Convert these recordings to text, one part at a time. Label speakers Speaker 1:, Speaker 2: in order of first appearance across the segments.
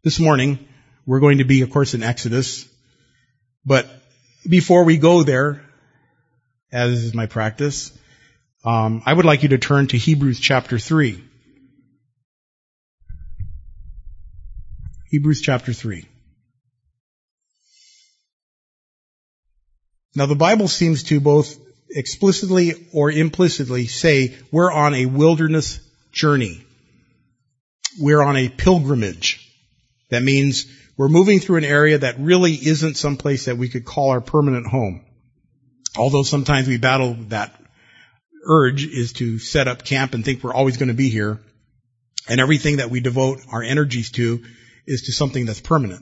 Speaker 1: This morning, we're going to be, of course, in Exodus. But before we go there, as is my practice, I would like you to turn to Hebrews chapter 3. Hebrews chapter 3. Now, the Bible seems to both explicitly or implicitly say we're on a wilderness journey. We're on a pilgrimage. That means we're moving through an area that really isn't someplace that we could call our permanent home. Although sometimes we battle that urge is to set up camp and think we're always going to be here. And everything that we devote our energies to is to something that's permanent.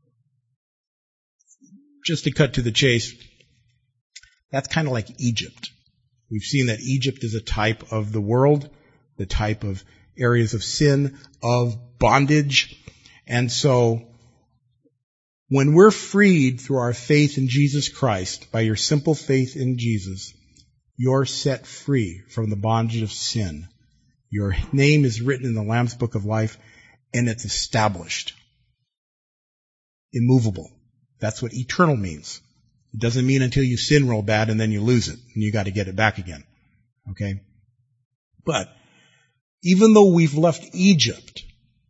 Speaker 1: Just to cut to the chase, that's kind of like Egypt. We've seen that Egypt is a type of the world, the type of areas of sin, of bondage. And so, when we're freed through our faith in Jesus Christ, by your simple faith in Jesus, you're set free from the bondage of sin. Your name is written in the Lamb's Book of Life, and it's established. Immovable. That's what eternal means. It doesn't mean until you sin real bad and then you lose it and you got to get it back again. Okay? But even though we've left Egypt,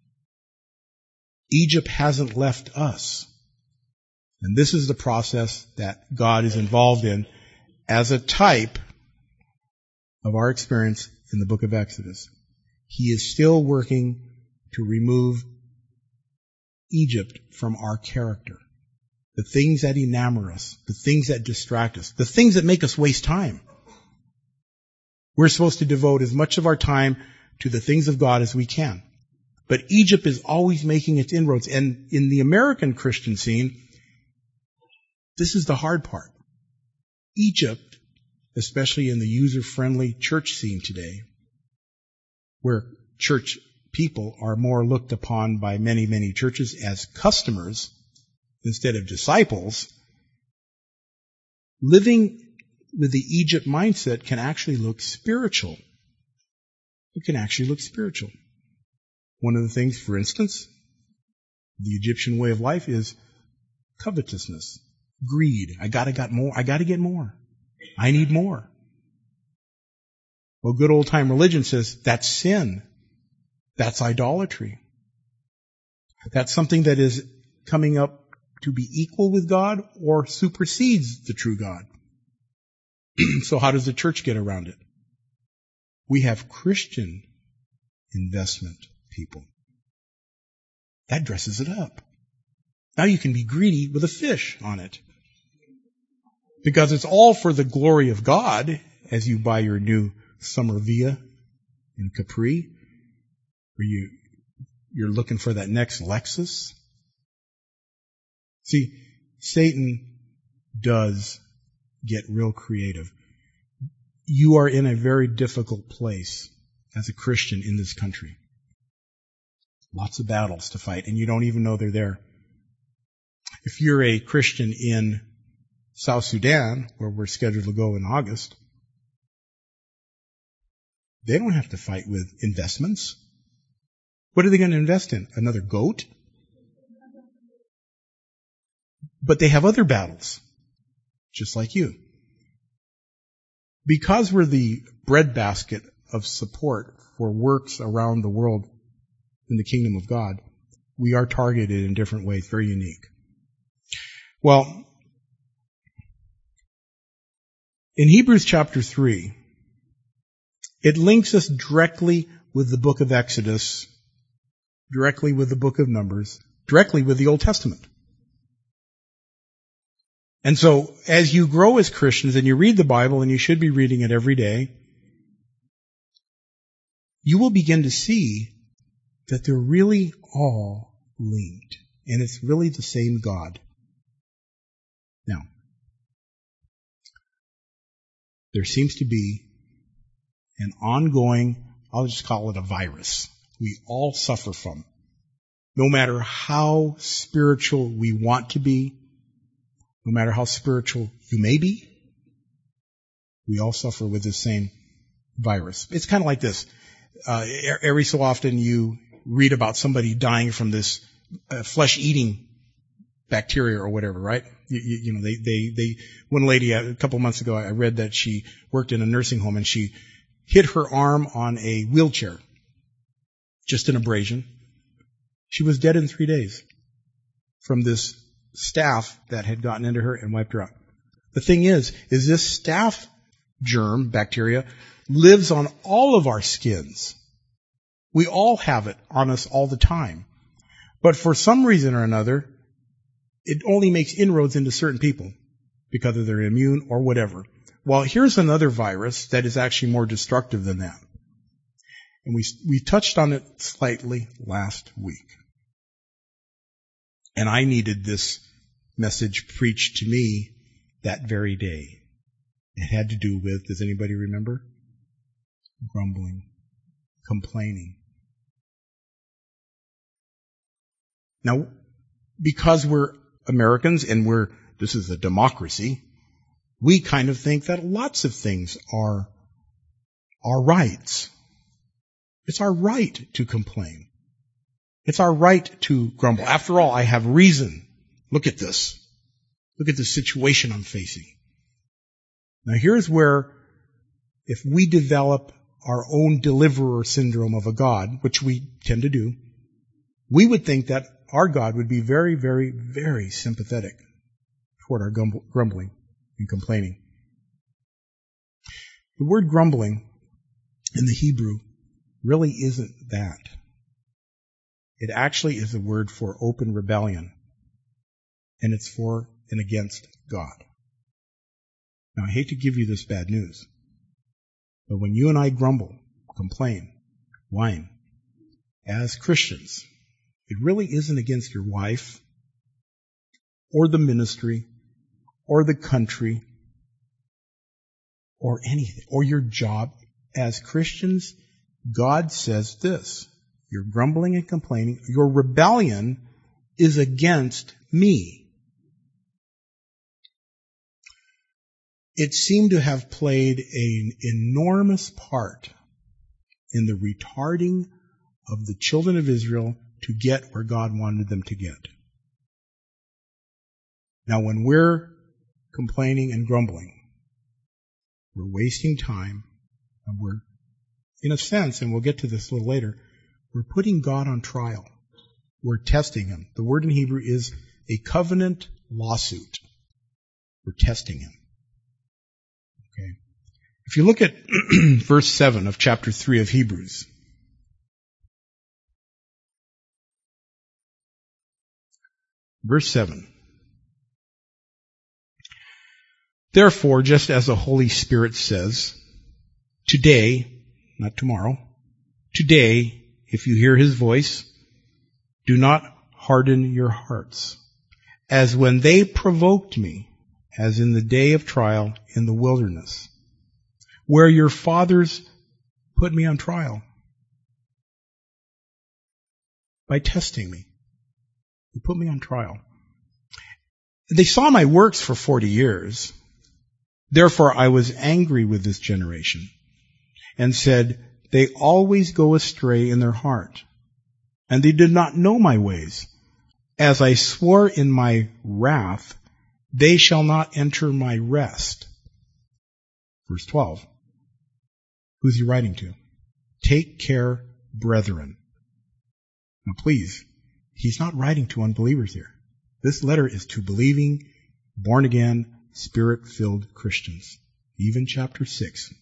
Speaker 1: Egypt hasn't left us. And this is the process that God is involved in as a type of our experience in the book of Exodus. He is still working to remove Egypt from our character. The things that enamor us, the things that distract us, the things that make us waste time. We're supposed to devote as much of our time to the things of God as we can. But Egypt is always making its inroads. And in the American Christian scene, this is the hard part. Egypt, especially in the user-friendly church scene today, where church people are more looked upon by many, many churches as customers instead of disciples, living with the Egypt mindset can actually look spiritual. It can actually look spiritual. One of the things, for instance, the Egyptian way of life is covetousness, greed. I gotta get more. I need more. Well, good old time religion says that's sin. That's idolatry. That's something that is coming up to be equal with God or supersedes the true God. So how does the church get around it? We have Christian investment people. That dresses it up. Now you can be greedy with a fish on it. Because it's all for the glory of God as you buy your new summer Via in Capri, or you're looking for that next Lexus. See, Satan does get real creative. You are in a very difficult place as a Christian in this country. Lots of battles to fight, and you don't even know they're there. If you're a Christian in South Sudan, where we're scheduled to go in August, they don't have to fight with investments. What are they going to invest in? Another goat? But they have other battles, just like you. Because we're the breadbasket of support for works around the world in the kingdom of God, we are targeted in different ways, very unique. Well, in Hebrews chapter 3, it links us directly with the book of Exodus, directly with the book of Numbers, directly with the Old Testament. And so, as you grow as Christians and you read the Bible, and you should be reading it every day, you will begin to see that they're really all linked. And it's really the same God. Now, there seems to be an ongoing, I'll just call it a virus, we all suffer from. No matter how spiritual we want to be, no matter how spiritual you may be, we all suffer with the same virus. It's kind of like this. Every so often you read about somebody dying from this flesh-eating bacteria or whatever, right? One lady a couple months ago, I read that she worked in a nursing home and she hit her arm on a wheelchair. Just an abrasion. She was dead in 3 days from this staph that had gotten into her and wiped her out. The thing is this staph germ, bacteria, lives on all of our skins. We all have it on us all the time. But for some reason or another, it only makes inroads into certain people because of their immune or whatever. Well, here's another virus that is actually more destructive than that. And we touched on it slightly last week. And I needed this message preached to me that very day. It had to do with, does anybody remember? Grumbling, complaining. Now, because we're Americans and this is a democracy, we kind of think that lots of things are our rights. It's our right to complain. It's our right to grumble. After all, I have reason. Look at this. Look at the situation I'm facing. Now here's where, if we develop our own deliverer syndrome of a God, which we tend to do, we would think that our God would be very, very, very sympathetic toward our grumbling and complaining. The word grumbling in the Hebrew really isn't that. It actually is a word for open rebellion, and it's for and against God. Now, I hate to give you this bad news, but when you and I grumble, complain, whine, as Christians, it really isn't against your wife, or the ministry, or the country, or anything, or your job. As Christians, God says this: your grumbling and complaining, your rebellion is against me. It seemed to have played an enormous part in the retarding of the children of Israel to get where God wanted them to get. Now, when we're complaining and grumbling, we're wasting time, and we're, in a sense, and we'll get to this a little later, we're putting God on trial. We're testing Him. The word in Hebrew is a covenant lawsuit. We're testing Him. Okay. If you look at verse 7 of chapter 3 of Hebrews, verse 7. Therefore, just as the Holy Spirit says, today, not tomorrow, today, if you hear His voice, do not harden your hearts, as when they provoked me, as in the day of trial in the wilderness, where your fathers put me on trial by testing me. They put me on trial. They saw my works for 40 years. Therefore I was angry with this generation and said, they always go astray in their heart, and they did not know my ways. As I swore in my wrath, they shall not enter my rest. Verse 12. Who's he writing to? Take care, brethren. Now please, he's not writing to unbelievers here. This letter is to believing, born-again, Spirit-filled Christians. Even chapter 6.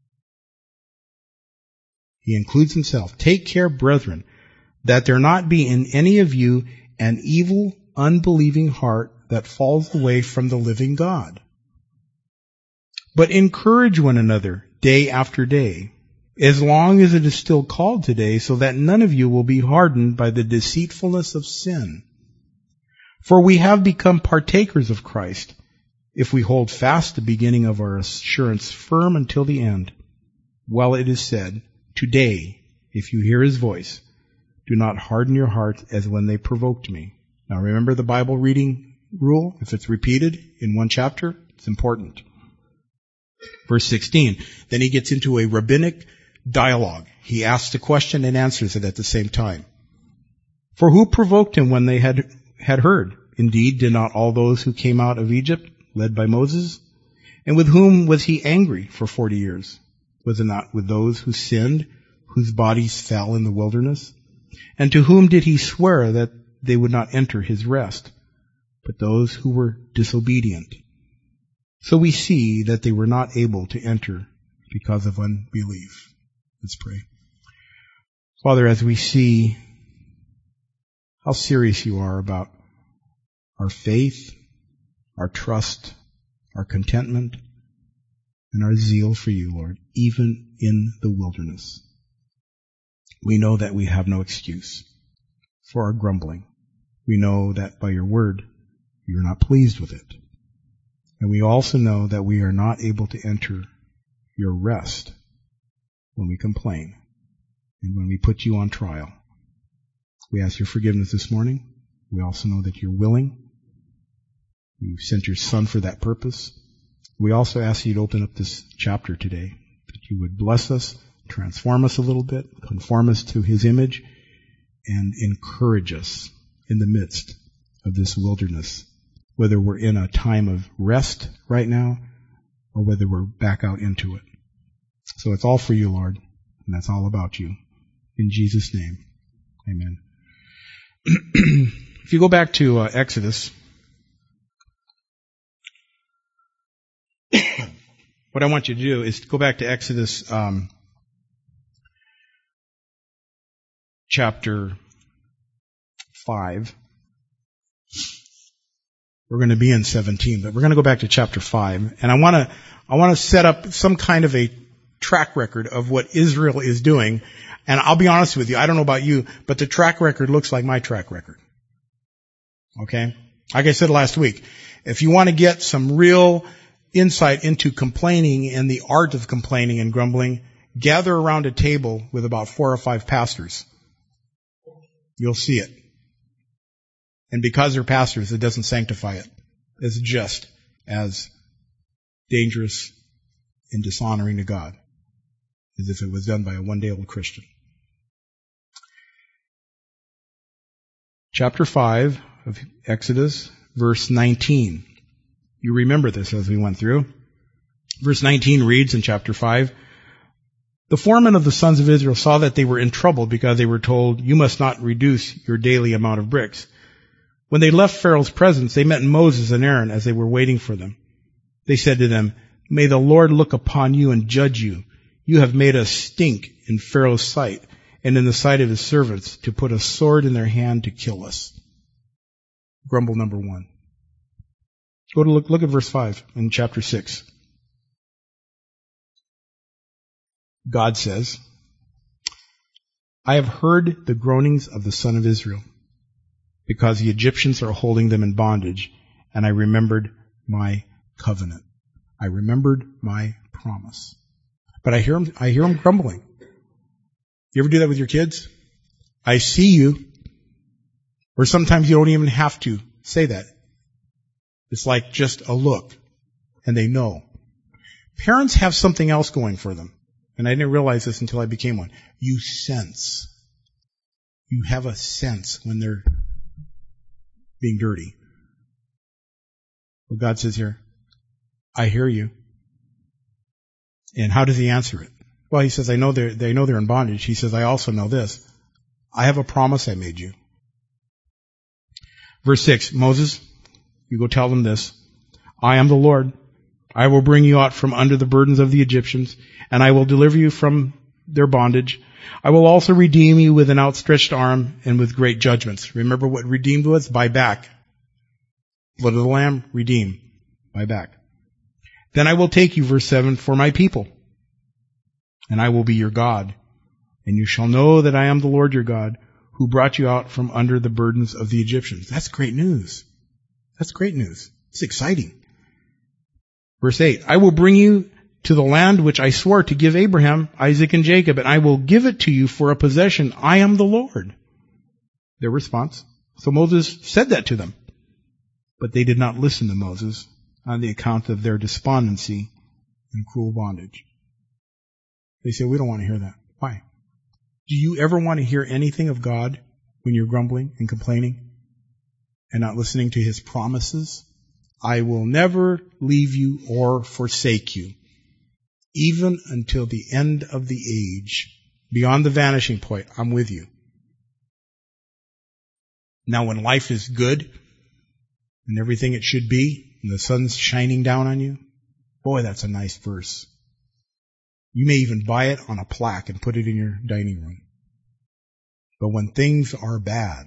Speaker 1: He includes himself. Take care, brethren, that there not be in any of you an evil, unbelieving heart that falls away from the living God. But encourage one another day after day, as long as it is still called today, so that none of you will be hardened by the deceitfulness of sin. For we have become partakers of Christ, if we hold fast the beginning of our assurance firm until the end. Well, it is said, today, if you hear His voice, do not harden your heart as when they provoked me. Now remember the Bible reading rule? If it's repeated in one chapter, it's important. Verse 16. Then he gets into a rabbinic dialogue. He asks a question and answers it at the same time. For who provoked him when they had heard? Indeed, did not all those who came out of Egypt, led by Moses? And with whom was he angry for 40 years? Was it not with those who sinned, whose bodies fell in the wilderness? And to whom did he swear that they would not enter his rest? But those who were disobedient. So we see that they were not able to enter because of unbelief. Let's pray. Father, as we see how serious you are about our faith, our trust, our contentment, and our zeal for you, Lord, even in the wilderness, we know that we have no excuse for our grumbling. We know that by your word, you're not pleased with it. And we also know that we are not able to enter your rest when we complain and when we put you on trial. We ask your forgiveness this morning. We also know that you're willing. You've sent your Son for that purpose. We also ask you to open up this chapter today, that you would bless us, transform us a little bit, conform us to his image, and encourage us in the midst of this wilderness, whether we're in a time of rest right now or whether we're back out into it. So it's all for you, Lord, and that's all about you. In Jesus' name, amen. If you go back to Exodus, what I want you to do is go back to Exodus chapter 5. We're going to be in 17, but we're going to go back to chapter 5. And I want to set up some kind of a track record of what Israel is doing. And I'll be honest with you, I don't know about you, but the track record looks like my track record. Okay? Like I said last week, if you want to get some real insight into complaining and the art of complaining and grumbling, gather around a table with about 4 or 5 pastors. You'll see it. And because they're pastors, it doesn't sanctify it. It's just as dangerous and dishonoring to God as if it was done by a one-day-old Christian. Chapter 5 of Exodus, verse 19. You remember this as we went through. Verse 19 reads in chapter 5, the foremen of the sons of Israel saw that they were in trouble because they were told, you must not reduce your daily amount of bricks. When they left Pharaoh's presence, they met Moses and Aaron as they were waiting for them. They said to them, may the Lord look upon you and judge you. You have made us stink in Pharaoh's sight and in the sight of his servants to put a sword in their hand to kill us. Grumble number 1. Go to look at verse 5 in chapter 6. God says, I have heard the groanings of the son of Israel, because the Egyptians are holding them in bondage, and I remembered my covenant. I remembered my promise. But I hear them grumbling. You ever do that with your kids? I see you. Or sometimes you don't even have to say that. It's like just a look, and they know. Parents have something else going for them. And I didn't realize this until I became one. You sense. You have a sense when they're being dirty. Well, God says here, I hear you. And how does he answer it? Well, he says, they know they're in bondage. He says, I also know this. I have a promise I made you. Verse 6, Moses, you go tell them this. I am the Lord. I will bring you out from under the burdens of the Egyptians, and I will deliver you from their bondage. I will also redeem you with an outstretched arm and with great judgments. Remember what redeemed was? Buy back. Blood of the Lamb, redeem. Buy back. Then I will take you, verse 7, for my people, and I will be your God. And you shall know that I am the Lord your God, who brought you out from under the burdens of the Egyptians. That's great news. That's great news. It's exciting. Verse 8, I will bring you to the land which I swore to give Abraham, Isaac, and Jacob, and I will give it to you for a possession. I am the Lord. Their response. So Moses said that to them. But they did not listen to Moses on the account of their despondency and cruel bondage. They said, we don't want to hear that. Why? Do you ever want to hear anything of God when you're grumbling and complaining and not listening to His promises? I will never leave you or forsake you, even until the end of the age. Beyond the vanishing point, I'm with you. Now when life is good and everything it should be, and the sun's shining down on you, boy, that's a nice verse. You may even buy it on a plaque and put it in your dining room. But when things are bad,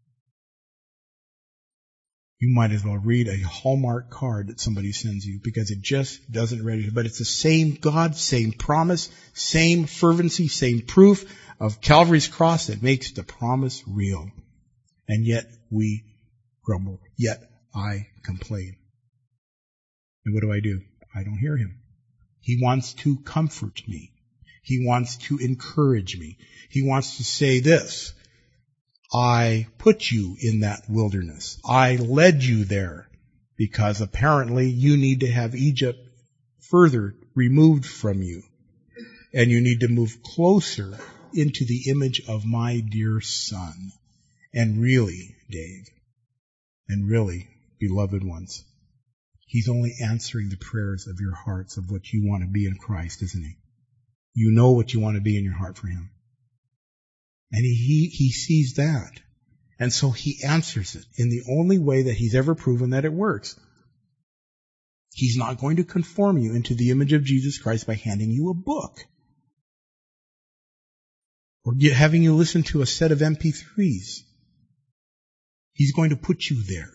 Speaker 1: you might as well read a Hallmark card that somebody sends you, because it just doesn't register. But it's the same God, same promise, same fervency, same proof of Calvary's cross that makes the promise real. And yet we grumble. Yet I complain. And what do? I don't hear Him. He wants to comfort me. He wants to encourage me. He wants to say this: I put you in that wilderness. I led you there because apparently you need to have Egypt further removed from you. And you need to move closer into the image of my dear Son. And really, Dave, and really, beloved ones, He's only answering the prayers of your hearts of what you want to be in Christ, isn't He? You know what you want to be in your heart for Him. And he sees that. And so He answers it in the only way that He's ever proven that it works. He's not going to conform you into the image of Jesus Christ by handing you a book, or having you listen to a set of MP3s. He's going to put you there.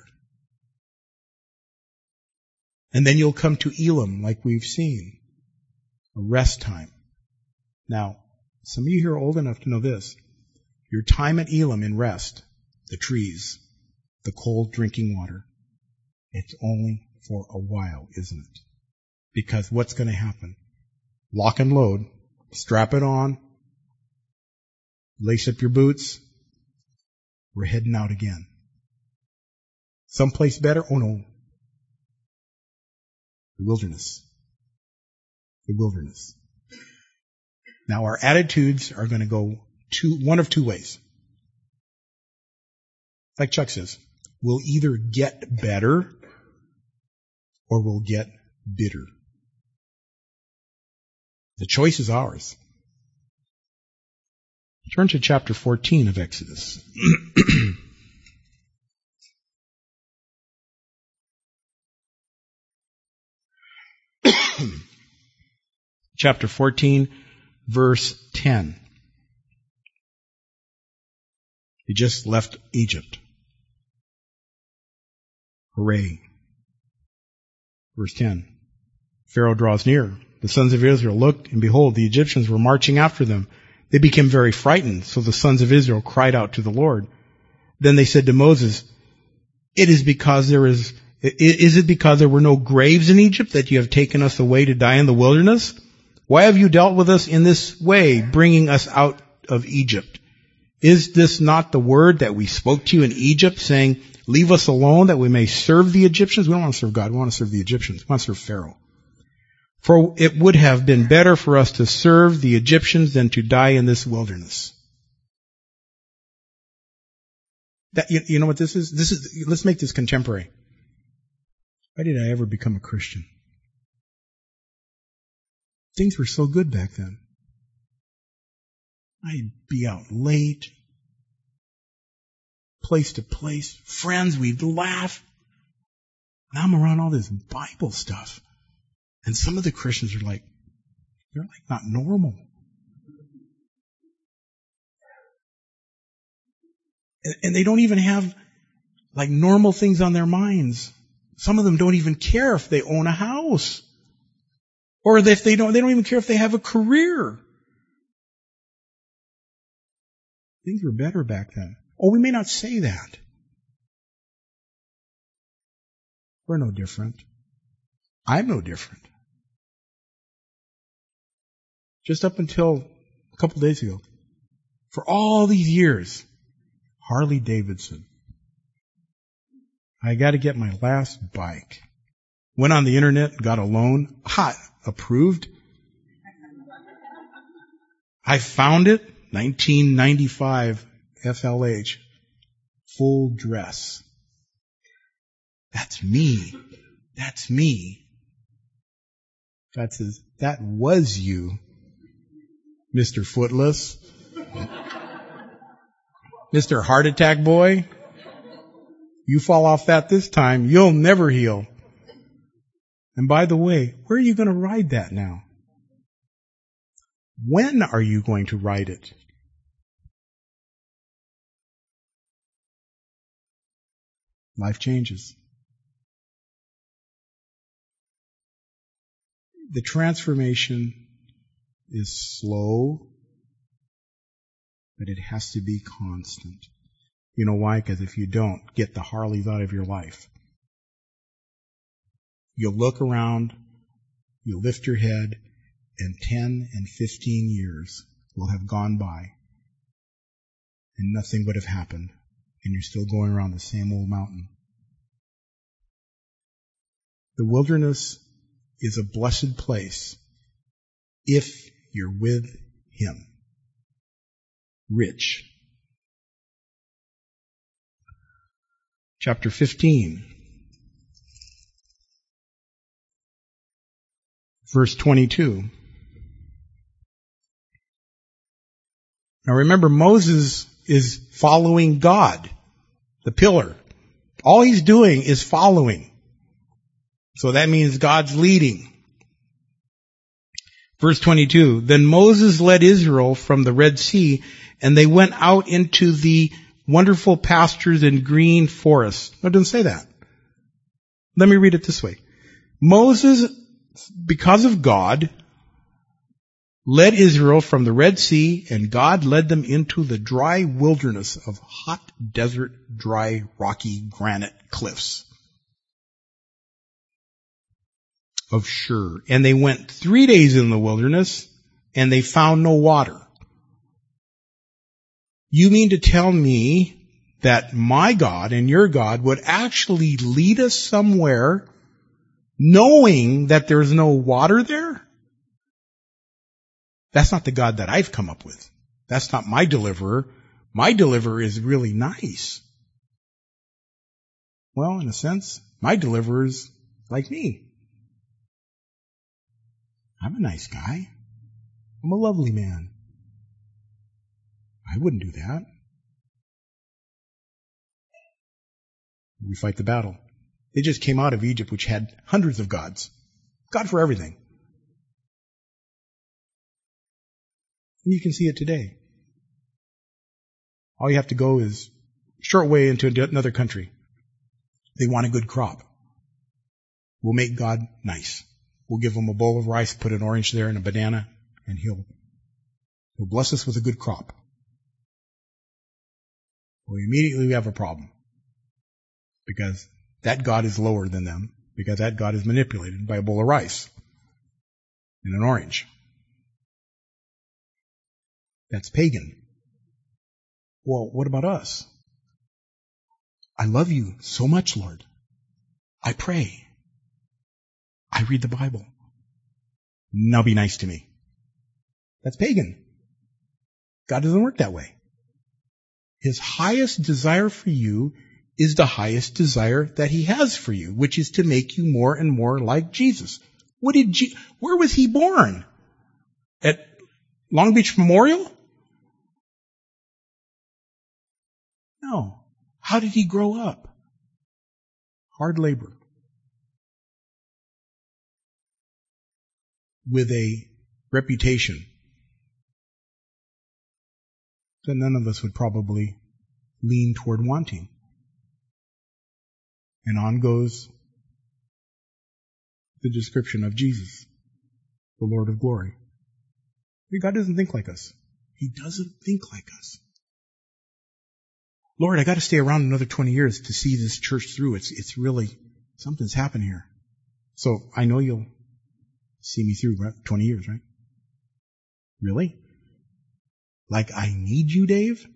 Speaker 1: And then you'll come to Elim, like we've seen. A rest time. Now, some of you here are old enough to know this. Your time at Elim in rest, the trees, the cold drinking water, it's only for a while, isn't it? Because what's going to happen? Lock and load, strap it on, lace up your boots, we're heading out again. Someplace better? Oh no. The wilderness. The wilderness. Now our attitudes are going to go one of two ways. Like Chuck says, we'll either get better or we'll get bitter. The choice is ours. Turn to chapter 14 of Exodus. Chapter 14, verse 10. He just left Egypt. Hooray. Verse 10. Pharaoh draws near. The sons of Israel looked, and behold, the Egyptians were marching after them. They became very frightened, so the sons of Israel cried out to the Lord. Then they said to Moses, Is it because there were no graves in Egypt that you have taken us away to die in the wilderness? Why have you dealt with us in this way, bringing us out of Egypt? Is this not the word that we spoke to you in Egypt, saying, Leave us alone that we may serve the Egyptians? We don't want to serve God. We want to serve the Egyptians. We want to serve Pharaoh. For it would have been better for us to serve the Egyptians than to die in this wilderness. You know what this is? Let's make this contemporary. Why did I ever become a Christian? Things were so good back then. I'd be out late, place to place, friends, we'd laugh. Now I'm around all this Bible stuff. And some of the Christians are like, they're like not normal. And they don't even have like normal things on their minds. Some of them don't even care if they own a house. Or if they don't even care if they have a career. Things were better back then. Oh, we may not say that. We're no different. I'm no different. Just up until a couple days ago, for all these years, Harley Davidson. I got to get my last bike. Went on the internet, got a loan. Approved. I found it, 1995 FLH. full dress. That's me. That's me. God says, that was you, Mr. Footless. Mr. Heart Attack Boy. You fall off that this time, you'll never heal. And by the way, where are you going to ride that now? When are you going to ride it? Life changes. The transformation is slow, but it has to be constant. You know why? Because if you don't, get the Harleys out of your life. You'll look around, you'll lift your head, and 10 and 15 years will have gone by, and nothing would have happened, and you're still going around the same old mountain. The wilderness is a blessed place if you're with Him. Rich. Chapter 15. Verse 22. Now remember, Moses is following God, the pillar. All he's doing is following. So that means God's leading. Verse 22, then Moses led Israel from the Red Sea, and they went out into the wonderful pastures and green forests. No, it doesn't say that. Let me read it this way. Moses, because of God, led Israel from the Red Sea, and God led them into the dry wilderness of hot desert, dry, rocky granite cliffs of Shur. And they went 3 days in the wilderness, and they found no water. You mean to tell me that my God and your God would actually lead us somewhere knowing that there's no water there? That's not the God that I've come up with. That's not my deliverer. My deliverer is really nice. Well, in a sense, my deliverer is like me. I'm a nice guy. I'm a lovely man. I wouldn't do that. We fight the battle. They just came out of Egypt, which had hundreds of gods. God for everything. And you can see it today. All you have to go is a short way into another country. They want a good crop. We'll make God nice. We'll give him a bowl of rice, put an orange there and a banana, and he'll bless us with a good crop. Well, immediately we have a problem. Because that God is lower than them. Because that God is manipulated by a bowl of rice and an orange. That's pagan. Well, what about us? I love you so much, Lord. I pray. I read the Bible. Now be nice to me. That's pagan. God doesn't work that way. His highest desire for you is the highest desire that he has for you, which is to make you more and more like Jesus. Where was he born? At Long Beach Memorial? No. How did he grow up? Hard labor. With a reputation that none of us would probably lean toward wanting. And on goes the description of Jesus, the Lord of glory. God doesn't think like us. He doesn't think like us. Lord, I got to stay around another 20 years to see this church through. It's really, something's happened here. So I know you'll see me through 20 years, right? Really? Like I need you, Dave?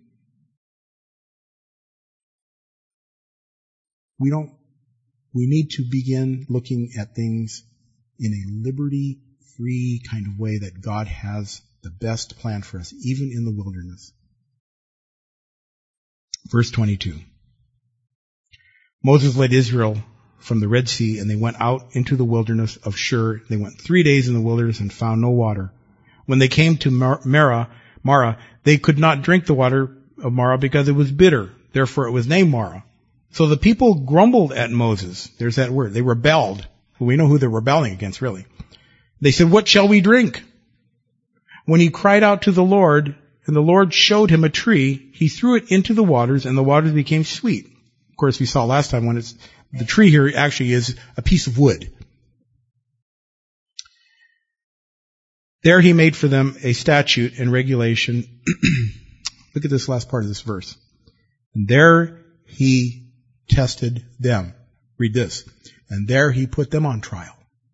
Speaker 1: We need to begin looking at things in a liberty-free kind of way that God has the best plan for us, even in the wilderness. Verse 22. Moses led Israel from the Red Sea, and they went out into the wilderness of Shur. They went 3 days in the wilderness and found no water. When they came to Marah, they could not drink the water of Marah because it was bitter. Therefore it was named Marah. So the people grumbled at Moses. There's that word. They rebelled. Well, we know who they're rebelling against, really. They said, "What shall we drink?" When he cried out to the Lord, and the Lord showed him a tree, he threw it into the waters, and the waters became sweet. Of course, we saw last time when the tree here actually is a piece of wood. There he made for them a statute and regulation. Look at this last part of this verse. And there he tested them. Read this. And there he put them on trial.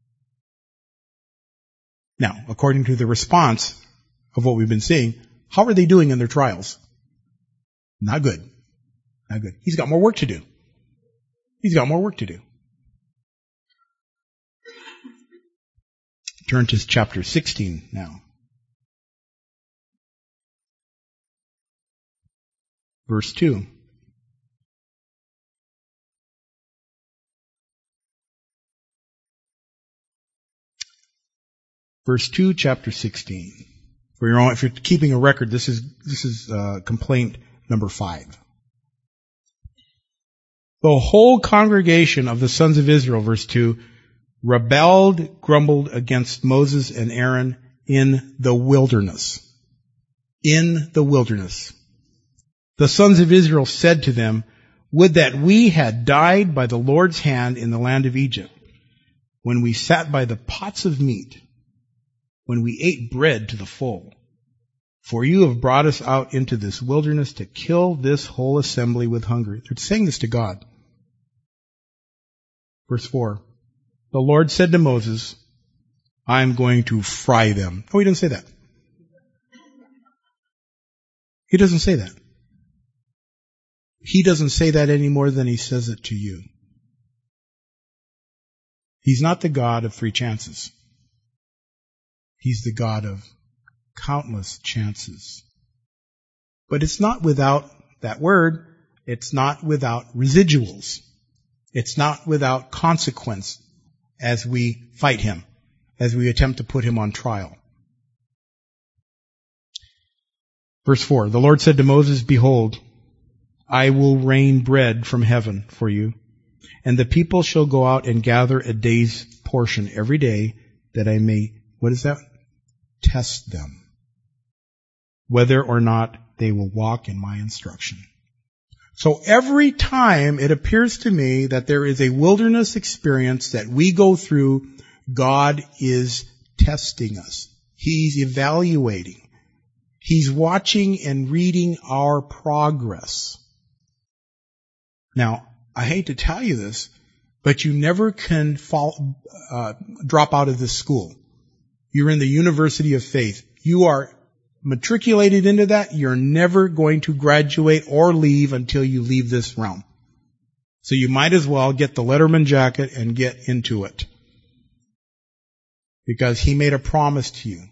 Speaker 1: Now, according to the response of what we've been seeing, how are they doing in their trials? Not good. Not good. He's got more work to do. He's got more work to do. Turn to chapter 16 now. Verse 2. Verse 2, chapter 16. For your own, if you're keeping a record, this is complaint number 5. The whole congregation of the sons of Israel, verse 2, rebelled, grumbled against Moses and Aaron in the wilderness. In the wilderness. The sons of Israel said to them, "Would that we had died by the Lord's hand in the land of Egypt, when we sat by the pots of meat, when we ate bread to the full. For you have brought us out into this wilderness to kill this whole assembly with hunger." They're saying this to God. Verse 4. The Lord said to Moses, "I am going to fry them." Oh, he didn't say that. He doesn't say that. He doesn't say that any more than he says it to you. He's not the God of 3 chances. He's the God of countless chances. But it's not without that word. It's not without residuals. It's not without consequence as we fight him, as we attempt to put him on trial. Verse 4, the Lord said to Moses, "Behold, I will rain bread from heaven for you, and the people shall go out and gather a day's portion every day, that I may," what is that? "Test them, whether or not they will walk in my instruction." So every time it appears to me that there is a wilderness experience that we go through, God is testing us. He's evaluating. He's watching and reading our progress. Now, I hate to tell you this, but you never can drop out of this school. You're in the University of Faith. You are matriculated into that. You're never going to graduate or leave until you leave this realm. So you might as well get the Letterman jacket and get into it. Because he made a promise to you.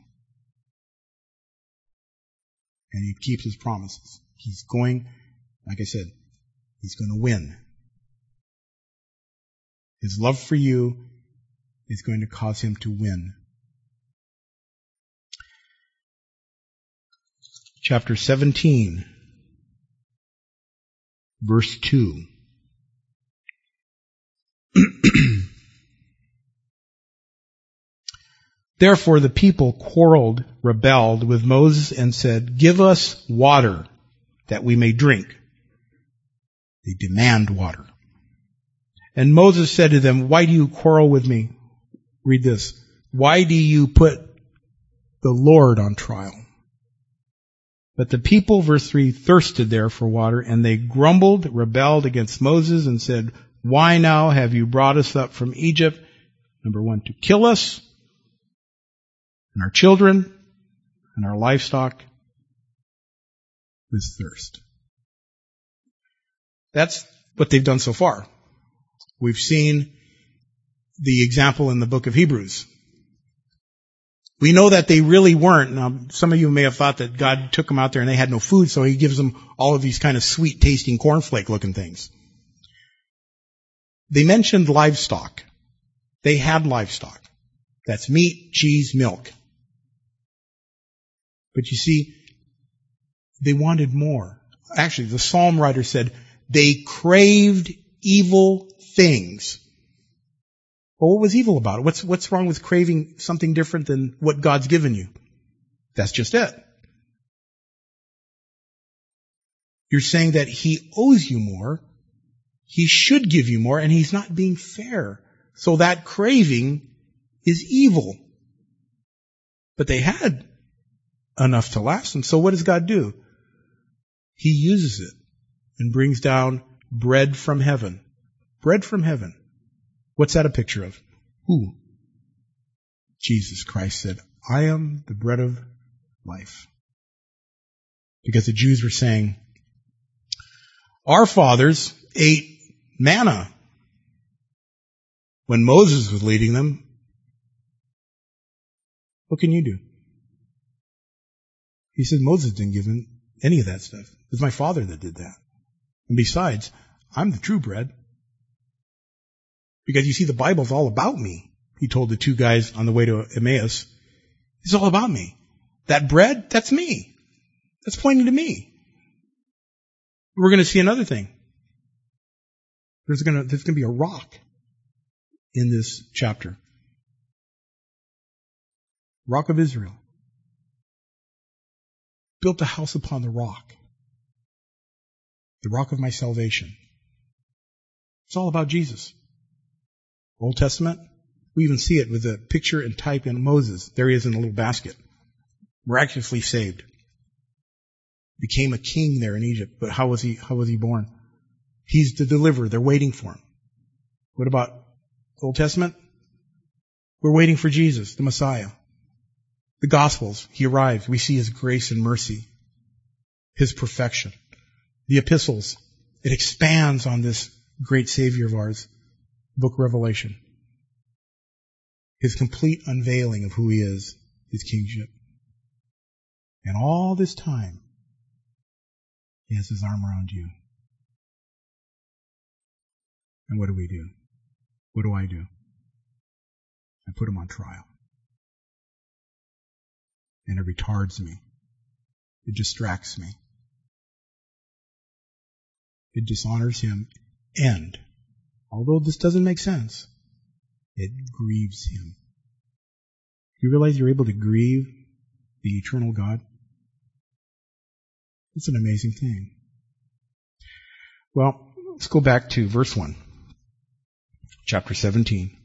Speaker 1: And he keeps his promises. He's going, like I said, he's going to win. His love for you is going to cause him to win. Chapter 17, verse 2. Therefore the people quarreled, rebelled with Moses and said, "Give us water that we may drink." They demand water. And Moses said to them, "Why do you quarrel with me?" Read this. "Why do you put the Lord on trial?" But the people, verse 3, thirsted there for water, and they grumbled, rebelled against Moses, and said, "Why now have you brought us up from Egypt?" Number 1, to kill us, and our children, and our livestock with thirst. That's what they've done so far. We've seen the example in the book of Hebrews. We know that they really weren't. Now, some of you may have thought that God took them out there and they had no food, so he gives them all of these kind of sweet-tasting cornflake-looking things. they mentioned livestock. They had livestock. That's meat, cheese, milk. But you see, they wanted more. Actually, the psalm writer said, they craved evil things. Well, what was evil about it? What's wrong with craving something different than what God's given you? That's just it. You're saying that He owes you more, He should give you more, and He's not being fair. So that craving is evil. But they had enough to last, and so what does God do? He uses it and brings down bread from heaven. Bread from heaven. What's that a picture of? Who? Jesus Christ said, I am the bread of life. Because the Jews were saying, our fathers ate manna when Moses was leading them. What can you do? He said, Moses didn't give him any of that stuff. It was my father that did that. And besides, I'm the true bread. Because you see, the Bible's all about me. He told the two guys on the way to Emmaus, it's all about me. That bread, that's me. That's pointing to me. We're going to see another thing. There's going to be a rock in this chapter. Rock of Israel. Built a house upon the rock. The rock of my salvation. It's all about Jesus. Old Testament, we even see it with a picture and type in Moses. There he is in a little basket. Miraculously saved. Became a king there in Egypt. But how was he born? He's the deliverer. They're waiting for him. What about Old Testament? We're waiting for Jesus, the Messiah. The Gospels, he arrives. We see his grace and mercy. His perfection. The epistles, it expands on this great Savior of ours. Book of Revelation. His complete unveiling of who he is, his kingship. And all this time, he has his arm around you. And what do we do? What do I do? I put him on trial. And it retards me. It distracts me. It dishonors him. And although this doesn't make sense, it grieves him. You realize you're able to grieve the eternal God? It's an amazing thing. Well, let's go back to verse 1. Chapter 17.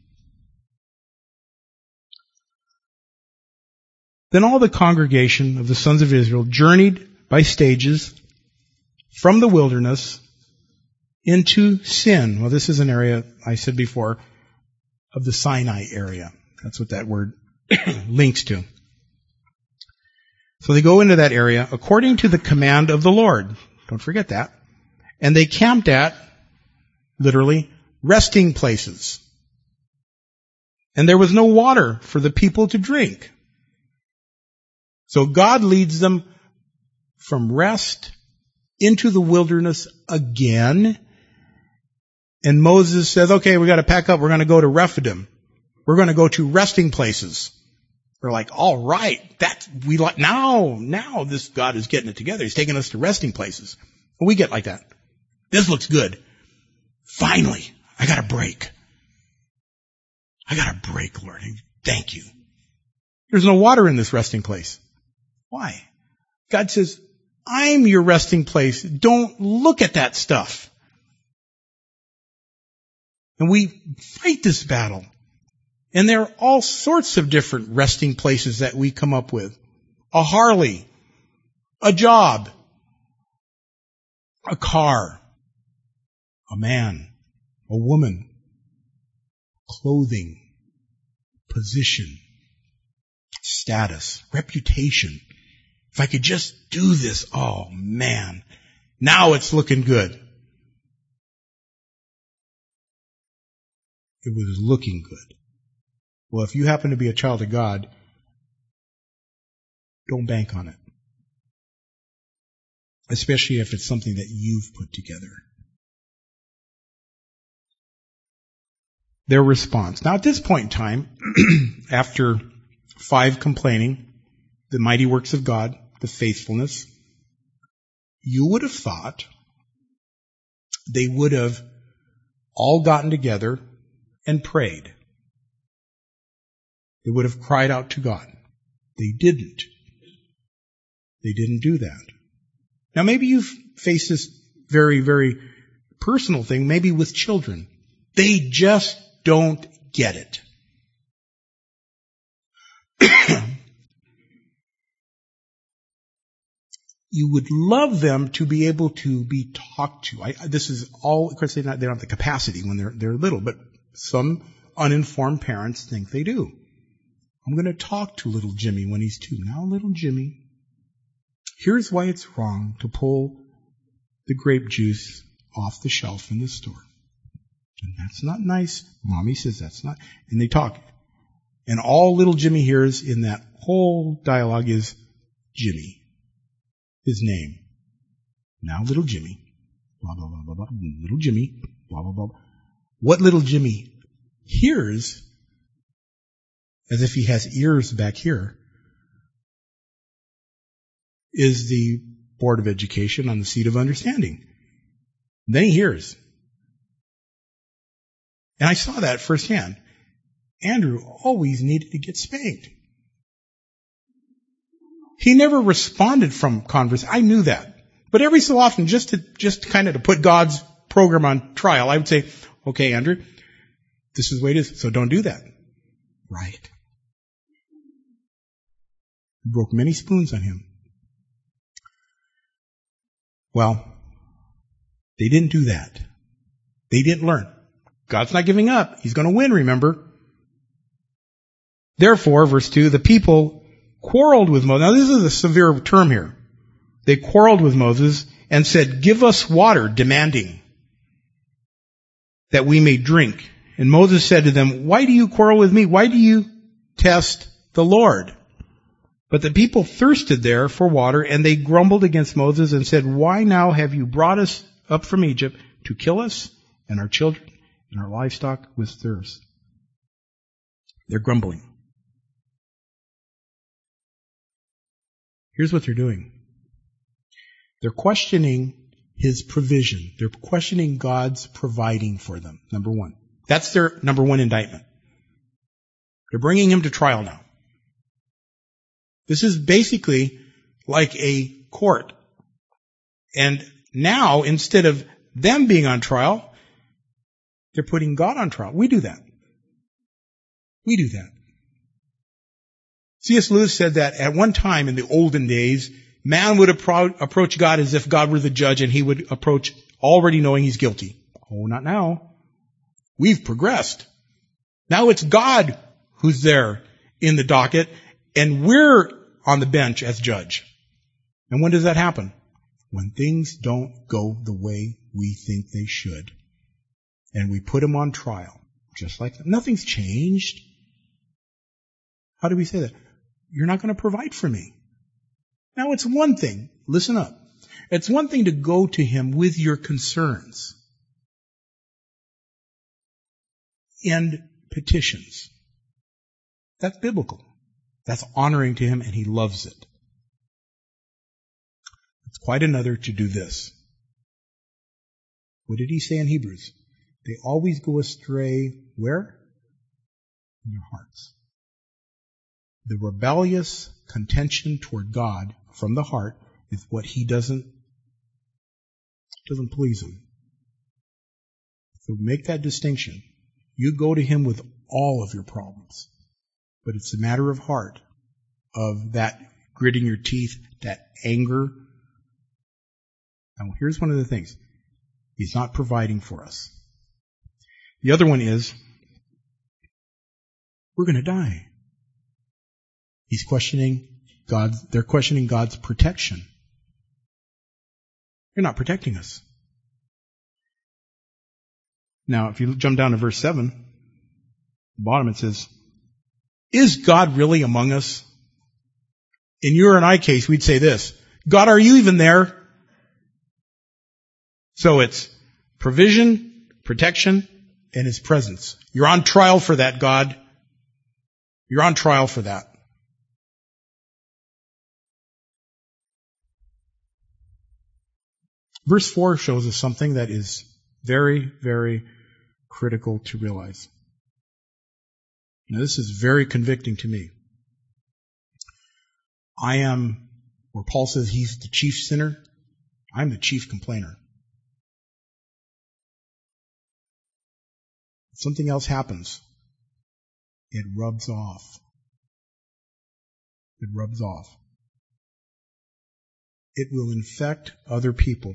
Speaker 1: Then all the congregation of the sons of Israel journeyed by stages from the wilderness into Sin. Well, this is an area, I said before, of the Sinai area. That's what that word links to. So they go into that area according to the command of the Lord. Don't forget that. And they camped at, literally, resting places. And there was no water for the people to drink. So God leads them from rest into the wilderness again. And Moses says, okay, we got to pack up. We're going to go to Rephidim. We're going to go to resting places. We're like, all right, now this God is getting it together. He's taking us to resting places. And we get like that. This looks good. Finally, I got a break. I got a break, Lord. Thank you. There's no water in this resting place. Why? God says, I'm your resting place. Don't look at that stuff. And we fight this battle. And there are all sorts of different resting places that we come up with. A Harley, a job, a car, a man, a woman, clothing, position, status, reputation. If I could just do this, oh man, now it's looking good. It was looking good. Well, if you happen to be a child of God, don't bank on it. Especially if it's something that you've put together. their response. Now at this point in time, after 5 complaining, the mighty works of God, the faithfulness, you would have thought they would have all gotten together and prayed. They would have cried out to God. They didn't. They didn't do that. Now maybe you've faced this very, very personal thing, maybe with children. They just don't get it. You would love them to be able to be talked to. This is all, of course, they don't have the capacity when they're little, but some uninformed parents think they do. I'm going to talk to little Jimmy when he's 2. Now, little Jimmy, here's why it's wrong to pull the grape juice off the shelf in the store. And that's not nice. Mommy says that's not. And they talk. And all little Jimmy hears in that whole dialogue is Jimmy. His name. Now little Jimmy. Blah, blah, blah, blah, blah. Little Jimmy. Blah, blah, blah. What little Jimmy hears, as if he has ears back here, is the Board of Education on the seat of understanding. And then he hears. And I saw that firsthand. Andrew always needed to get spanked. He never responded from conversation. I knew that. But every so often, just to put God's program on trial, I would say, okay, Andrew, this is the way it is, so don't do that. Right. I broke many spoons on him. Well, they didn't do that. They didn't learn. God's not giving up. He's going to win, remember? Therefore, verse 2, the people quarreled with Moses. Now this is a severe term here. They quarreled with Moses and said, give us water, demanding that we may drink. And Moses said to them, why do you quarrel with me? Why do you test the Lord? But the people thirsted there for water, and they grumbled against Moses and said, why now have you brought us up from Egypt to kill us and our children and our livestock with thirst? They're grumbling. Here's what they're doing. They're questioning His provision. They're questioning God's providing for them, number one. That's their number one indictment. They're bringing Him to trial now. This is basically like a court. And now, instead of them being on trial, they're putting God on trial. We do that. We do that. C.S. Lewis said that at one time in the olden days, man would approach God as if God were the judge, and he would approach already knowing he's guilty. Oh, not now. We've progressed. Now it's God who's there in the docket, and we're on the bench as judge. And when does that happen? When things don't go the way we think they should. And we put him on trial. Just like that. Nothing's changed. How do we say that? You're not going to provide for me. Now it's one thing. Listen up. It's one thing to go to him with your concerns and petitions. That's biblical. That's honoring to him, and he loves it. It's quite another to do this. What did he say in Hebrews? They always go astray where? In their hearts. The rebellious contention toward God from the heart is what he doesn't please him. So make that distinction. You go to him with all of your problems. But it's a matter of heart, of that gritting your teeth, that anger. Now, here's one of the things. He's not providing for us. The other one is, we're going to die. They're questioning God's protection. You're not protecting us. Now, if you jump down to verse 7, at the bottom it says, is God really among us? In your and I case, we'd say this, God, are you even there? So it's provision, protection, and His presence. You're on trial for that, God. You're on trial for that. Verse 4 shows us something that is very, very critical to realize. Now, this is very convicting to me. I am, where Paul says he's the chief sinner, I'm the chief complainer. If something else happens, it rubs off. It rubs off. It will infect other people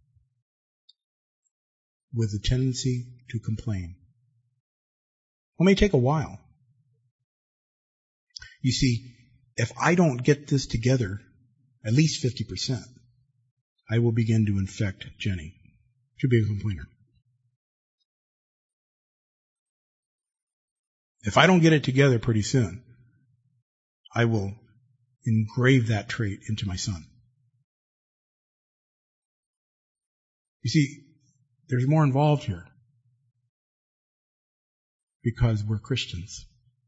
Speaker 1: with a tendency to complain. It may take a while. You see, if I don't get this together, at least 50%, I will begin to infect Jenny to be a complainer. If I don't get it together pretty soon, I will engrave that trait into my son. You see, there's more involved here because we're Christians.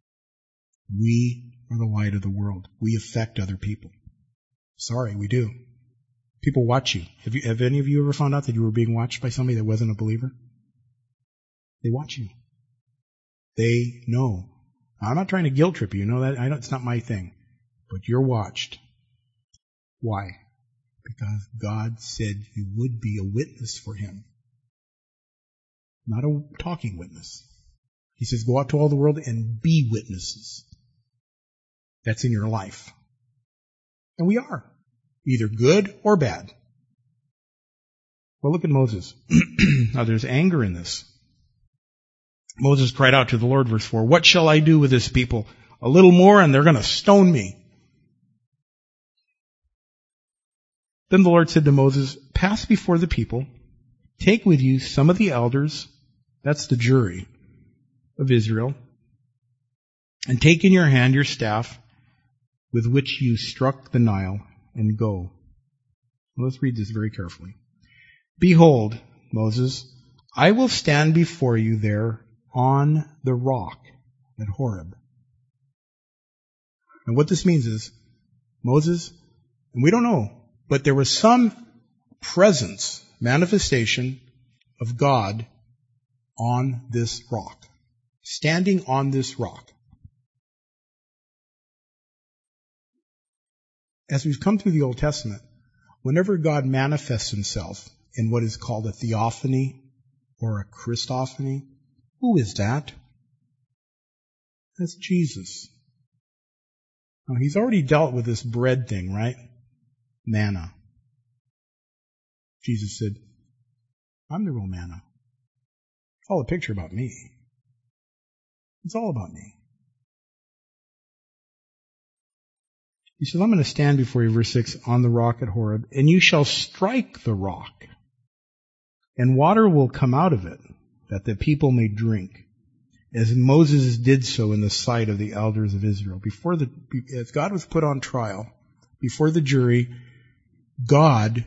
Speaker 1: We are the light of the world. We affect other people. Sorry, we do. People watch you. Have any of you ever found out that you were being watched by somebody that wasn't a believer? They watch you. They know. I'm not trying to guilt trip you. You know that? It's not my thing. But you're watched. Why? Because God said you would be a witness for Him. Not a talking witness. He says, go out to all the world and be witnesses. That's in your life. And we are. Either good or bad. Well, look at Moses. Now, there's anger in this. Moses cried out to the Lord, verse 4, what shall I do with this people? A little more and they're going to stone me. Then the Lord said to Moses, pass before the people, take with you some of the elders, that's the jury of Israel, and take in your hand your staff with which you struck the Nile, and go. Let's read this very carefully. Behold, Moses, I will stand before you there on the rock at Horeb. And what this means is, Moses, and we don't know, but there was some presence, manifestation of God on this rock, standing on this rock. As we've come through the Old Testament, whenever God manifests Himself in what is called a theophany or a Christophany, who is that? That's Jesus. Now, He's already dealt with this bread thing, right? Manna. Jesus said, I'm the real manna. It's all a picture about me. It's all about me. He says, I'm going to stand before you, verse 6, on the rock at Horeb, and you shall strike the rock, and water will come out of it, that the people may drink, as Moses did so in the sight of the elders of Israel. As God was put on trial, before the jury, God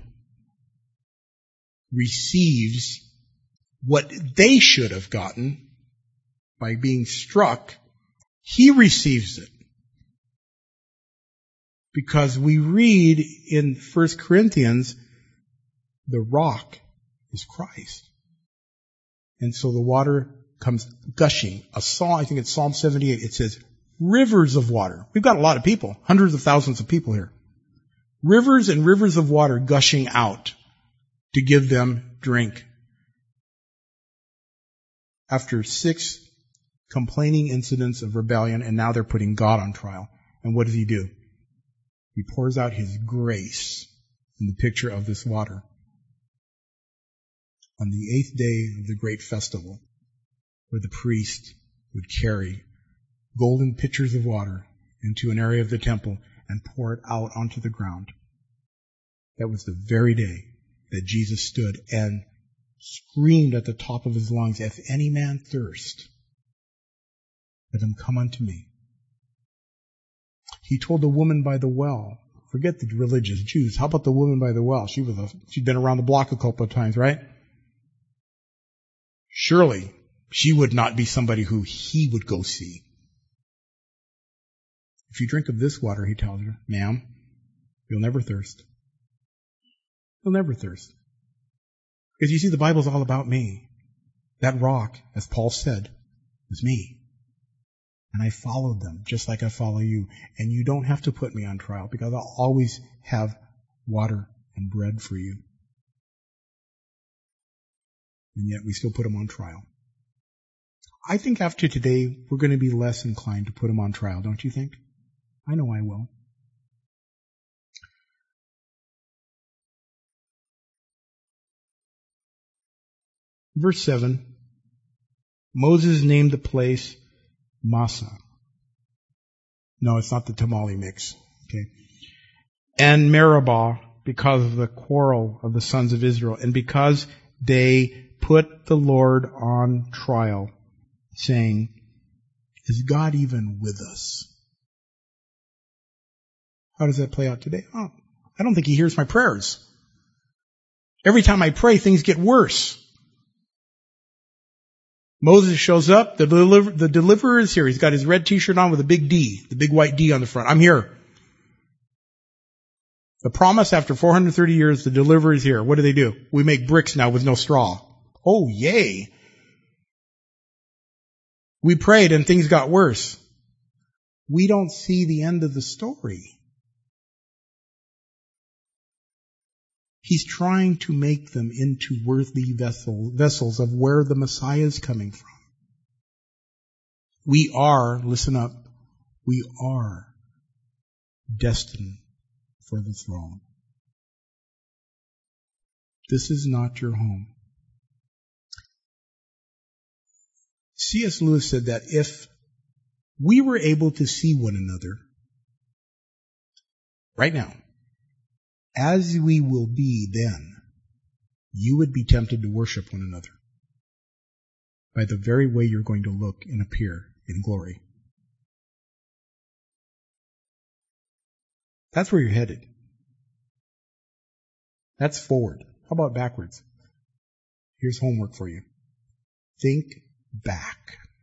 Speaker 1: receives what they should have gotten by being struck. He receives it. Because we read in 1 Corinthians, the rock is Christ. And so the water comes gushing. I think it's Psalm 78. It says, rivers of water. We've got a lot of people, hundreds of thousands of people here. Rivers and rivers of water gushing out to give them drink. After 6 complaining incidents of rebellion, and now they're putting God on trial. And what does He do? He pours out His grace in the picture of this water. On the 8th day of the great festival, where the priest would carry golden pitchers of water into an area of the temple and pour it out onto the ground. That was the very day that Jesus stood and screamed at the top of His lungs, if any man thirst, let him come unto me. He told the woman by the well, forget the religious Jews, how about the woman by the well? She'd been around the block a couple of times, right? Surely She would not be somebody who he would go see. If you drink of this water, he tells her, ma'am, you'll never thirst. You'll never thirst. Because you see, the Bible's all about me. That rock, as Paul said, was me. And I followed them just like I follow you. And you don't have to put me on trial because I'll always have water and bread for you. And yet we still put them on trial. I think after today, we're going to be less inclined to put them on trial, don't you think? I know I will. Verse 7, Moses named the place Massah. No, it's not the tamale mix. Okay. And Meribah, because of the quarrel of the sons of Israel, and because they put the Lord on trial, saying, is God even with us? How does that play out today? Oh, I don't think he hears my prayers. Every time I pray, things get worse. Moses shows up, the deliverer is here. He's got his red t-shirt on with a big D, the big white D on the front. I'm here. The promise after 430 years, the deliverer is here. What do? We make bricks now with no straw. Oh, yay. We prayed and things got worse. We don't see the end of the story. He's trying to make them into worthy vessels of where the Messiah is coming from. We are, listen up, we are destined for the throne. This is not your home. C.S. Lewis said that if we were able to see one another right now, as we will be then, you would be tempted to worship one another by the very way you're going to look and appear in glory. That's where you're headed. That's forward. How about backwards? Here's homework for you. Think back.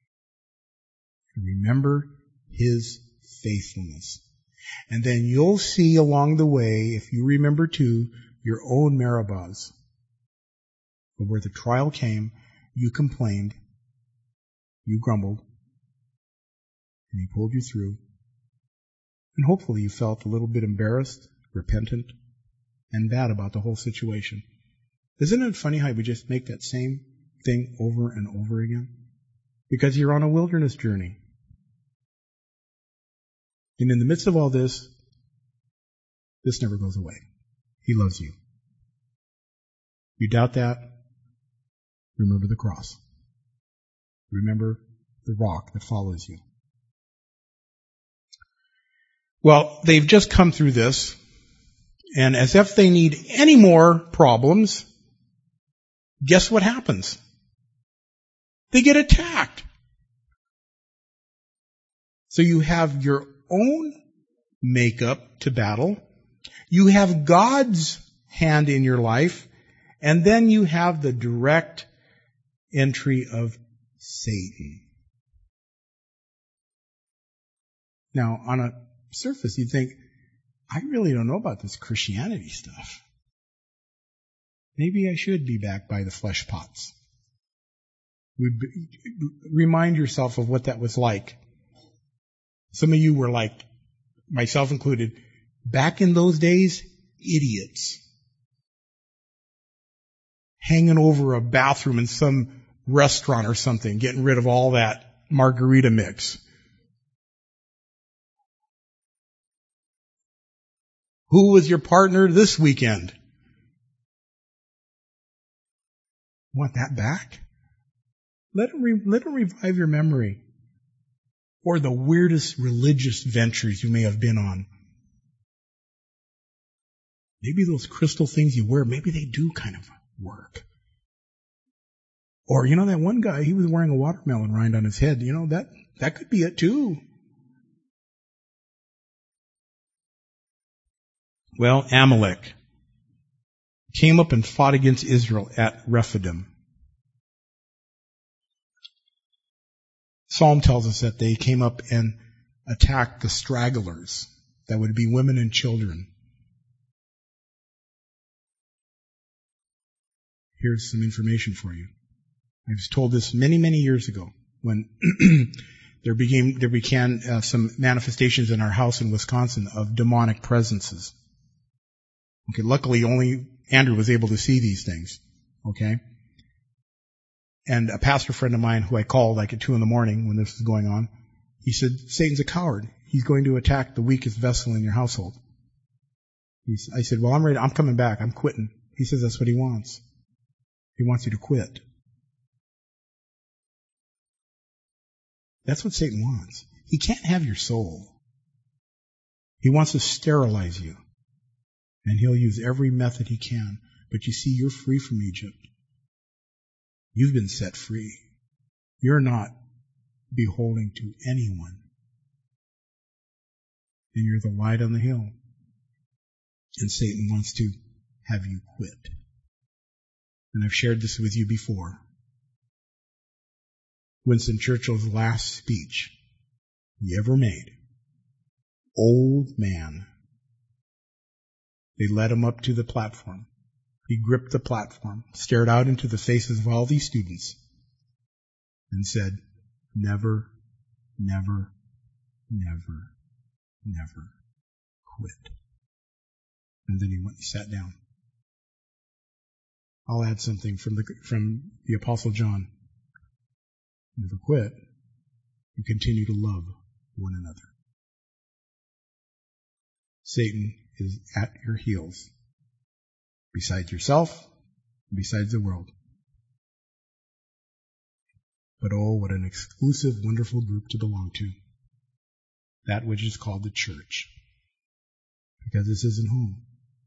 Speaker 1: Remember his faithfulness. And then you'll see along the way, if you remember too, your own Meribahs. But where the trial came, you complained, you grumbled, and he pulled you through. And hopefully you felt a little bit embarrassed, repentant, and bad about the whole situation. Isn't it funny how we just make that same thing over and over again? Because you're on a wilderness journey. And in the midst of all this never goes away. He loves you. You doubt that? Remember the cross. Remember the rock that follows you. Well, they've just come through this, and as if they need any more problems, guess what happens? They get attacked. So you have your own makeup to battle. You have God's hand in your life. And then you have the direct entry of Satan. Now, on a surface, you'd think, I really don't know about this Christianity stuff. Maybe I should be back by the flesh pots. Remind yourself of what that was like. Some of you were like, myself included, back in those days, idiots. Hanging over a bathroom in some restaurant or something, getting rid of all that margarita mix. Who was your partner this weekend? Want that back? Let him revive your memory. Or the weirdest religious ventures you may have been on. Maybe those crystal things you wear, maybe they do kind of work. Or, that one guy, he was wearing a watermelon rind on his head. That could be it too. Well, Amalek came up and fought against Israel at Rephidim. Psalm tells us that they came up and attacked the stragglers. That would be women and children. Here's some information for you. I was told this many, many years ago when there began some manifestations in our house in Wisconsin of demonic presences. Okay, luckily only Andrew was able to see these things. Okay? And a pastor friend of mine who I called like at 2 a.m. when this was going on, he said, Satan's a coward. He's going to attack the weakest vessel in your household. I said, well, I'm ready. I'm coming back. I'm quitting. He says that's what he wants. He wants you to quit. That's what Satan wants. He can't have your soul. He wants to sterilize you. And he'll use every method he can. But you see, you're free from Egypt. You've been set free. You're not beholden to anyone. And you're the light on the hill. And Satan wants to have you quit. And I've shared this with you before. Winston Churchill's last speech he ever made. Old man. They led him up to the platform. He gripped the platform, stared out into the faces of all these students, and said, never, never, never, never quit. And then he went and sat down. I'll add something from the Apostle John. Never quit. You continue to love one another. Satan is at your heels. Besides yourself, besides the world. But oh, what an exclusive, wonderful group to belong to. That which is called the church. Because this isn't home.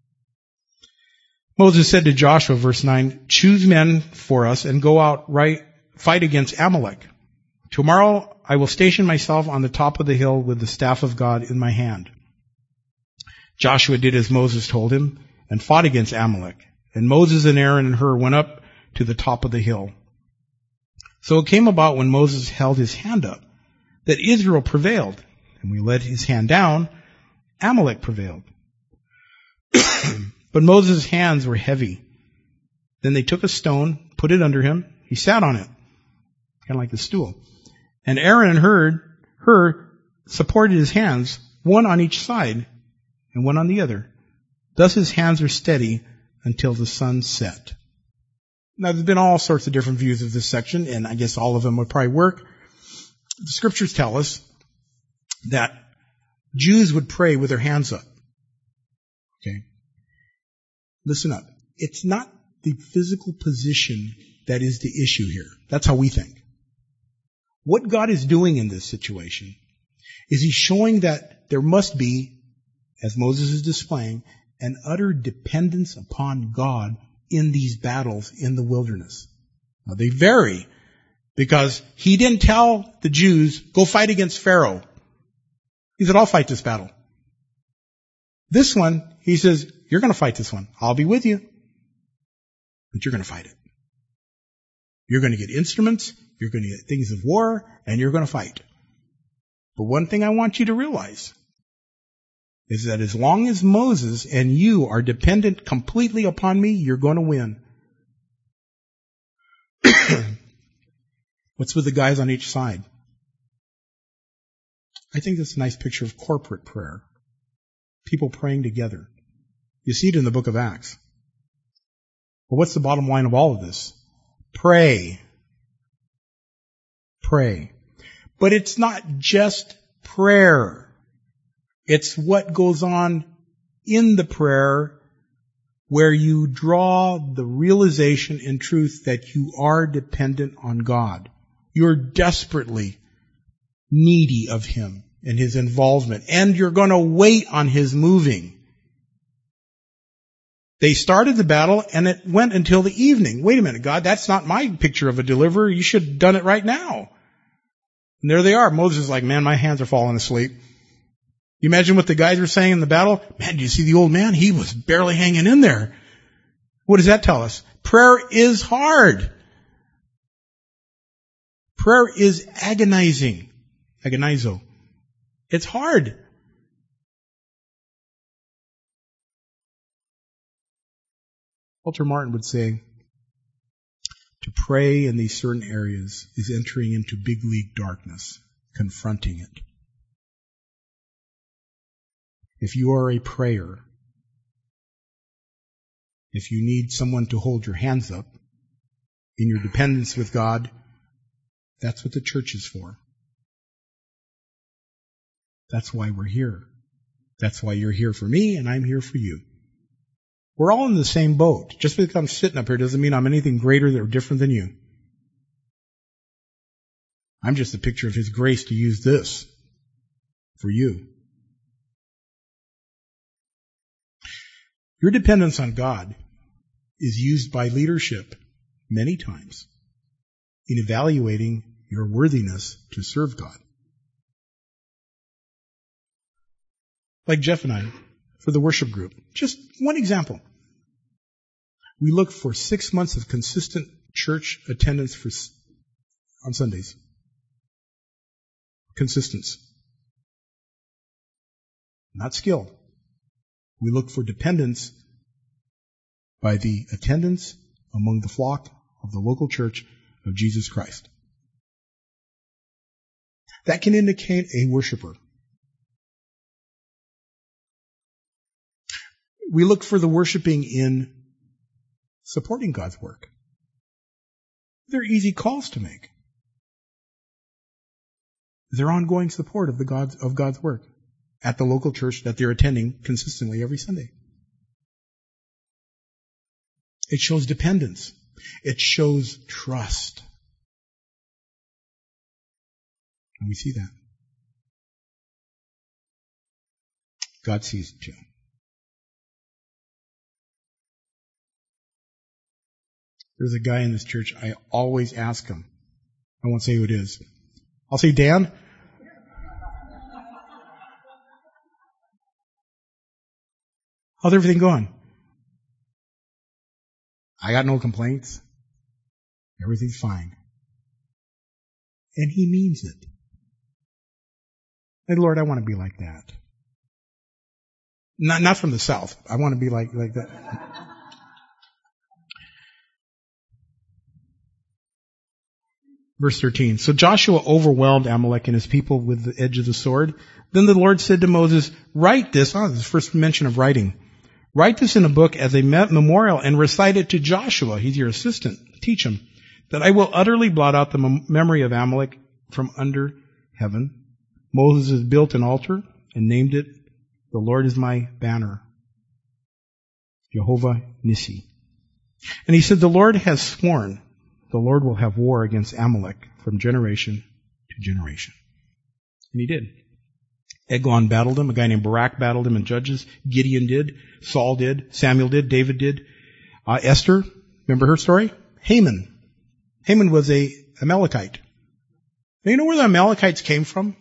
Speaker 1: Moses said to Joshua, verse 9, choose men for us and go out fight against Amalek. Tomorrow I will station myself on the top of the hill with the staff of God in my hand. Joshua did as Moses told him and fought against Amalek. And Moses and Aaron and Hur went up to the top of the hill. So it came about when Moses held his hand up that Israel prevailed. And when he let his hand down, Amalek prevailed. But Moses' hands were heavy. Then they took a stone, put it under him. He sat on it, kind of like the stool. And Aaron and Hur supported his hands, one on each side and one on the other. Thus his hands were steady until the sun set. Now there's been all sorts of different views of this section, and I guess all of them would probably work. The scriptures tell us that Jews would pray with their hands up. Okay? Listen up. It's not the physical position that is the issue here. That's how we think. What God is doing in this situation is He's showing that there must be, as Moses is displaying, an utter dependence upon God in these battles in the wilderness. Now they vary because He didn't tell the Jews, go fight against Pharaoh. He said, I'll fight this battle. This one, He says, you're going to fight this one. I'll be with you. But you're going to fight it. You're going to get instruments, you're going to get things of war, and you're going to fight. But one thing I want you to realize is that as long as Moses and you are dependent completely upon me, you're going to win. What's with the guys on each side? I think that's a nice picture of corporate prayer. People praying together. You see it in the book of Acts. But what's the bottom line of all of this? Pray. Pray. But it's not just prayer. It's what goes on in the prayer where you draw the realization and truth that you are dependent on God. You're desperately needy of Him and His involvement. And you're going to wait on His moving. They started the battle and it went until the evening. Wait a minute, God, that's not my picture of a deliverer. You should have done it right now. And there they are. Moses is like, man, my hands are falling asleep. You imagine what the guys were saying in the battle? Man, do you see the old man? He was barely hanging in there. What does that tell us? Prayer is hard. Prayer is agonizing. Agonizo. It's hard. Walter Martin would say, to pray in these certain areas is entering into big league darkness, confronting it. If you are a prayer, if you need someone to hold your hands up in your dependence with God, that's what the church is for. That's why we're here. That's why you're here for me and I'm here for you. We're all in the same boat. Just because I'm sitting up here doesn't mean I'm anything greater or different than you. I'm just a picture of His grace to use this for you. Your dependence on God is used by leadership many times in evaluating your worthiness to serve God. Like Jeff and I, for the worship group. Just one example. We look for 6 months of consistent church attendance on Sundays. Consistency. Not skill. We look for dependence by the attendance among the flock of the local church of Jesus Christ. That can indicate a worshiper. We look for the worshiping in supporting God's work. They're easy calls to make. They're ongoing support of God's work at the local church that they're attending consistently every Sunday. It shows dependence. It shows trust. And we see that. God sees it too. There's a guy in this church, I always ask him. I won't say who it is. I'll say, Dan, how's everything going? I got no complaints. Everything's fine. And he means it. And Lord, I want to be like that. Not from the south. I want to be like that. Verse 13. So Joshua overwhelmed Amalek and his people with the edge of the sword. Then the Lord said to Moses, write this. This is the first mention of writing. Write this in a book as a memorial and recite it to Joshua. He's your assistant. Teach him that I will utterly blot out the memory of Amalek from under heaven. Moses has built an altar and named it, the Lord is my banner. Jehovah Nissi. And he said, the Lord has sworn the Lord will have war against Amalek from generation to generation. And he did. Eglon battled him. A guy named Barak battled him in Judges. Gideon did. Saul did. Samuel did. David did. Esther, remember her story? Haman. Haman was a Amalekite. Now, you know where the Amalekites came from?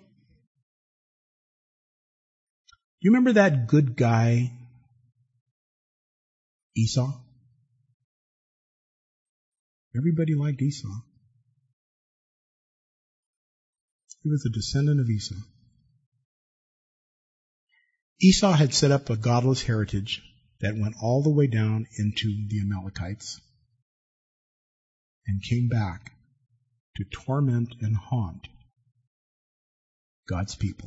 Speaker 1: You remember that good guy, Esau? Everybody liked Esau. He was a descendant of Esau. Esau had set up a godless heritage that went all the way down into the Amalekites and came back to torment and haunt God's people.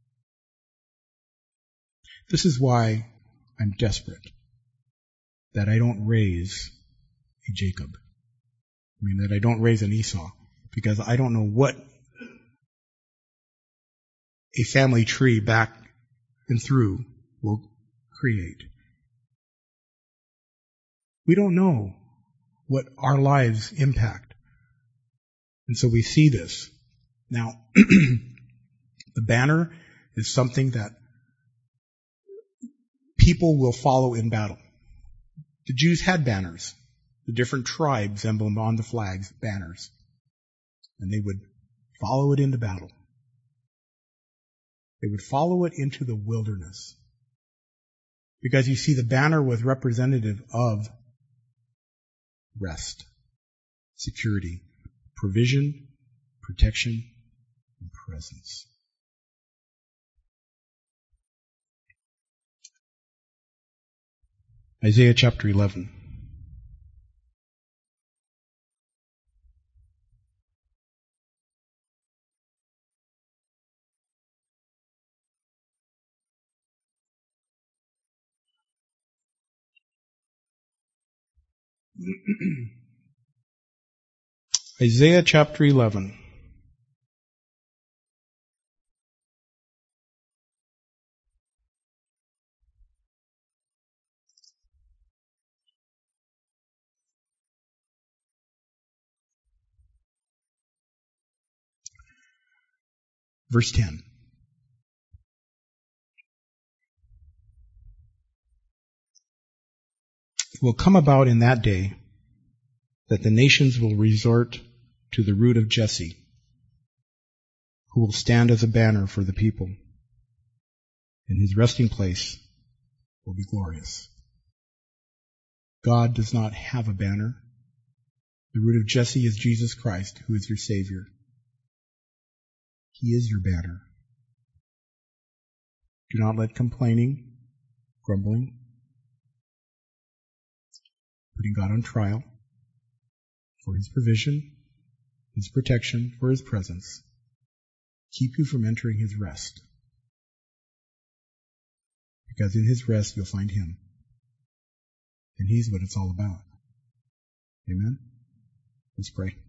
Speaker 1: This is why I'm desperate that I don't raise a Jacob. That I don't raise an Esau, because I don't know what a family tree back and through will create. We don't know what our lives impact. And so we see this. Now, the banner is something that people will follow in battle. The Jews had banners. The different tribes emblem on the flags, banners. And they would follow it into battle. They would follow it into the wilderness. Because you see, the banner was representative of rest, security, provision, protection, and presence. Isaiah chapter 11. Isaiah chapter 11. Verse 10. It will come about in that day that the nations will resort to the root of Jesse, who will stand as a banner for the people, and his resting place will be glorious. God does not have a banner. The root of Jesse is Jesus Christ, who is your Savior. He is your banner. Do not let complaining, grumbling, putting God on trial for his provision, his protection, for his presence, keep you from entering his rest. Because in his rest you'll find him. And he's what it's all about. Amen? Let's pray.